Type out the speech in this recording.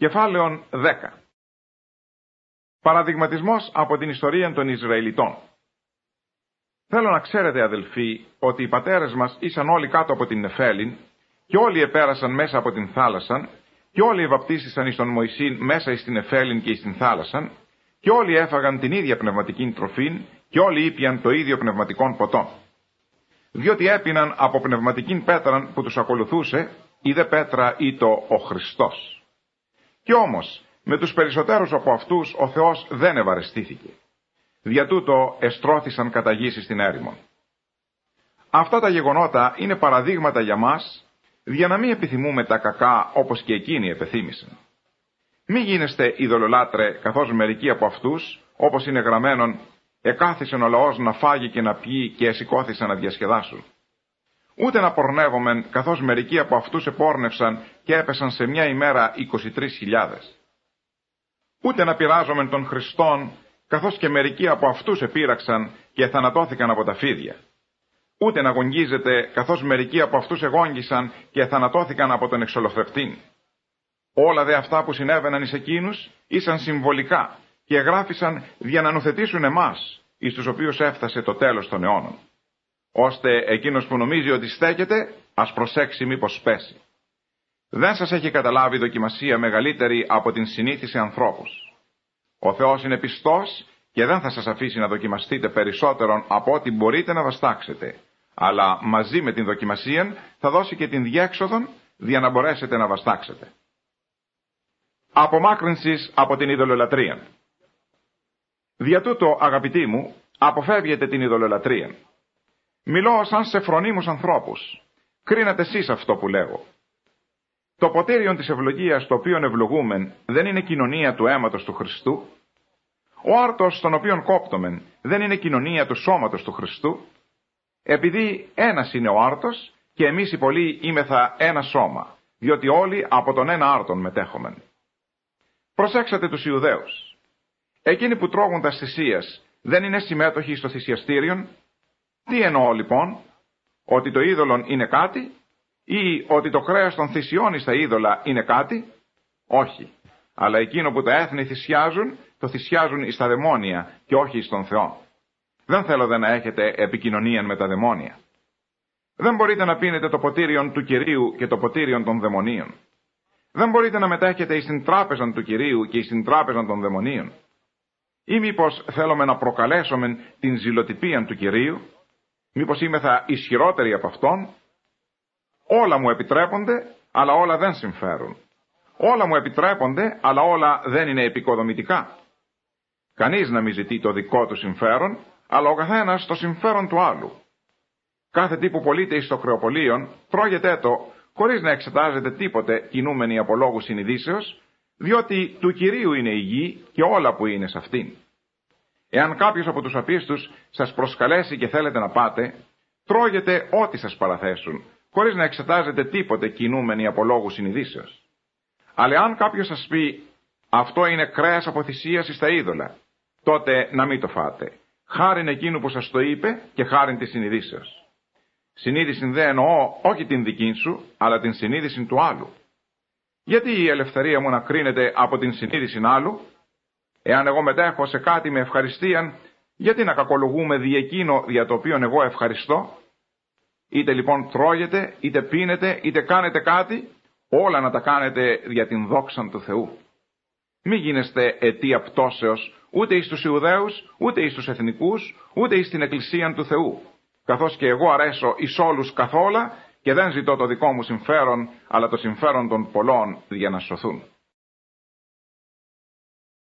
Κεφάλαιον 10. Παραδειγματισμός από την ιστορία των Ισραηλιτών. Θέλω να ξέρετε, αδελφοί, ότι οι πατέρες μας ήσαν όλοι κάτω από την Νεφέλην και όλοι επέρασαν μέσα από την θάλασσαν και όλοι ευαπτίστησαν εις τον Μωυσήν μέσα εις την Νεφέλην και εις την θάλασσαν και όλοι έφαγαν την ίδια πνευματική τροφήν και όλοι ήπιαν το ίδιο πνευματικόν ποτό. Διότι έπιναν από πνευματικήν πέτραν που τους ακολουθούσε, η δε πέτρα ήτο ο Χριστός. Κι όμως, με τους περισσότερους από αυτούς ο Θεός δεν ευαρεστήθηκε. Δια τούτο εστρώθησαν κατά γης στην έρημον. Αυτά τα γεγονότα είναι παραδείγματα για μας, για να μην επιθυμούμε τα κακά όπως και εκείνοι επεθύμησαν. Μη γίνεστε ειδωλολάτρε, καθώς μερικοί από αυτούς, όπως είναι γραμμένον, εκάθισεν ο λαός να φάγει και να πιει και εσηκώθησαν να διασκεδάσουν. Ούτε να πορνεύομεν, καθώς μερικοί από αυτούς επόρνευσαν και έπεσαν σε μια ημέρα 23.000. Ούτε να πειράζομεν των Χριστών, καθώς και μερικοί από αυτούς επήραξαν και θανατώθηκαν από τα φίδια. Ούτε να γογγίζετε, καθώς μερικοί από αυτούς εγόγγισαν και θανατώθηκαν από τον εξολοθρευτήν. Όλα δε αυτά που συνέβαιναν εις εκείνους ήσαν συμβολικά και εγγράφησαν για να νουθετήσουν εμάς, εις τους οποίους έφτασε το τέλος των αιώνων. Ώστε εκείνος που νομίζει ότι στέκεται, ας προσέξει μήπως πέσει. Δεν σας έχει καταλάβει δοκιμασία μεγαλύτερη από την συνήθιση ανθρώπους. Ο Θεός είναι πιστός και δεν θα σας αφήσει να δοκιμαστείτε περισσότερον από ό,τι μπορείτε να βαστάξετε, αλλά μαζί με την δοκιμασία θα δώσει και την διέξοδον για να μπορέσετε να βαστάξετε. Απομάκρυνσης από την ειδωλολατρία. Δια τούτο, αγαπητοί μου, αποφεύγετε την ειδωλολατρία. Μιλώ σαν σε φρονίμους ανθρώπους. Κρίνατε εσείς αυτό που λέγω. Το ποτήριον της ευλογίας το οποίον ευλογούμεν δεν είναι κοινωνία του αίματος του Χριστού. Ο άρτος τον οποίον κόπτομεν δεν είναι κοινωνία του σώματος του Χριστού. Επειδή ένας είναι ο άρτος και εμείς οι πολλοί είμεθα ένα σώμα, διότι όλοι από τον ένα άρτον μετέχομεν. Προσέξατε τους Ιουδαίους. Εκείνοι που τρώγουν τα θυσίας δεν είναι συμμέτοχοι στο θυσιαστήριον. Τι εννοώ λοιπόν, ότι το είδωλον είναι κάτι ή ότι το κρέας των θυσιών στα είδωλα είναι κάτι? Όχι, αλλά εκείνο που τα έθνη θυσιάζουν, το θυσιάζουν εις τα δαιμόνια και όχι εις τον Θεό. Δεν θέλω δε να έχετε επικοινωνία με τα δαιμόνια. Δεν μπορείτε να πίνετε το ποτήριον του Κυρίου και το ποτήριον των δαιμονίων. Δεν μπορείτε να μετέχετε εις την τράπεζα του Κυρίου και εις την τράπεζα των δαιμονίων. Ή μήπως θέλουμε να προκαλέσουμε την ζηλοτυπία του Κυρίου? Μήπως είμεθα ισχυρότεροι από Αυτόν? Όλα μου επιτρέπονται, αλλά όλα δεν συμφέρουν. Όλα μου επιτρέπονται, αλλά όλα δεν είναι επικοδομητικά. Κανείς να μην ζητεί το δικό του συμφέρον, αλλά ο καθένας το συμφέρον του άλλου. Κάθε τι που πωλείται εις το κρεοπωλείον, τρώγεται το, χωρίς να εξετάζεται τίποτε κινούμενοι από λόγους συνειδήσεως, διότι του Κυρίου είναι η γη και όλα που είναι σε αυτήν. Εάν κάποιος από τους απίστους σας προσκαλέσει και θέλετε να πάτε, τρώγετε ό,τι σας παραθέσουν, χωρίς να εξετάζετε τίποτε κινούμενοι από λόγους συνειδήσεως. Αλλά αν κάποιος σας πει, αυτό είναι κρέας από θυσίαση στα είδωλα, τότε να μην το φάτε. Χάριν εκείνου που σας το είπε και χάριν της συνειδήσεως. Συνείδηση δε εννοώ όχι την δική σου, αλλά την συνείδηση του άλλου. Γιατί η ελευθερία μου να κρίνεται από την συνείδηση άλλου? Εάν εγώ μετέχω σε κάτι με ευχαριστίαν, γιατί να κακολογούμε δι' εκείνο για το οποίο εγώ ευχαριστώ? Είτε λοιπόν τρώγετε, είτε πίνετε, είτε κάνετε κάτι, όλα να τα κάνετε για την δόξαν του Θεού. Μη γίνεστε αιτία πτώσεως ούτε εις τους Ιουδαίους, ούτε εις τους εθνικούς, ούτε εις την Εκκλησίαν του Θεού, καθώς και εγώ αρέσω εις όλους καθόλα και δεν ζητώ το δικό μου συμφέρον, αλλά το συμφέρον των πολλών για να σωθούν.